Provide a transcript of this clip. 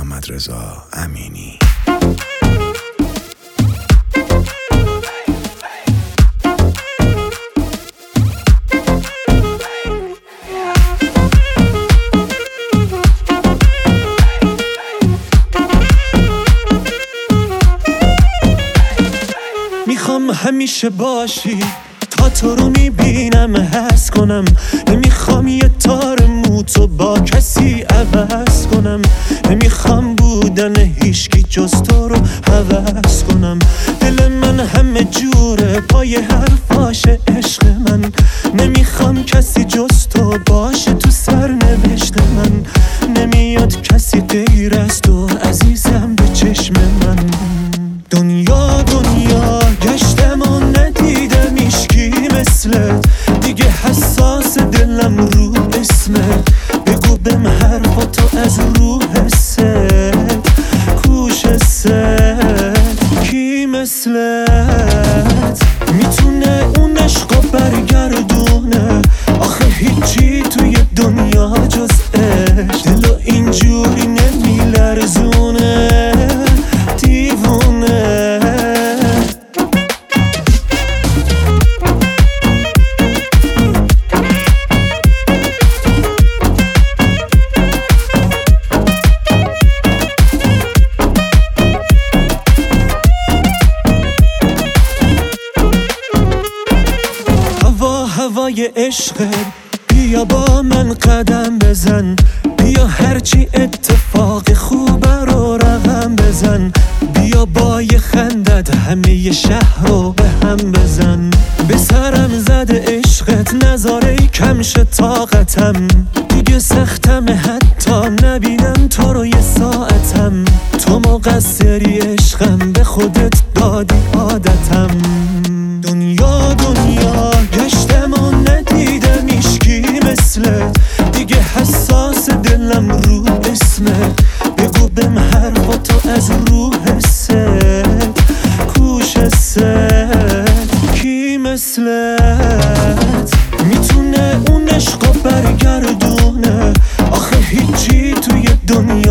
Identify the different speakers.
Speaker 1: محمدرضا امینی.
Speaker 2: میخوام همیشه باشی، تا تو رو میبینم حس کنم. نمیخوام یه تار موتو با کسی عوض کنم. نمیخوام بودن هیچکی جز تو رو هوس کنم. دل من همه جوره پای حرفاش عشق من. نمیخوام کسی جز تو باشه تو سرنوشت من. نمیاد کسی غیر از تو عزیزم به چشم من. دنیا گشتم و ندیدم ایشکی مثلت. دیگه حساس دلم رو اسمت. بگو بهم حرفاتو از رو حست. کوش حست کی مثلت میتونه اون عشقو برگردونه؟ آخه هیچی توی دنیا جز عشق. دلو اینجوری نمیلرزونه دیوونه. هوای عشقت بیا با من قدم بزن. بیا هرچی اتفاق خوبه رو رقم بزن. بیا با یه خندت همه ی شهر رو به هم بزن. به سرم زده عشقت نذاره کمش طاقتم. دیگه سختم حتی نبینم تو رو یه ساعتم. تو مقصری عشقم به خودت دادی عادتم. دنیا گشتم و ندیدم ایشکی مثلت. دیگه حساس دلم رو اسمت. بگو بهم حرفاتو از رو حست. کوش حست کی مثلت میتونه اون عشقو برگردونه؟ آخه هیچی توی دنیا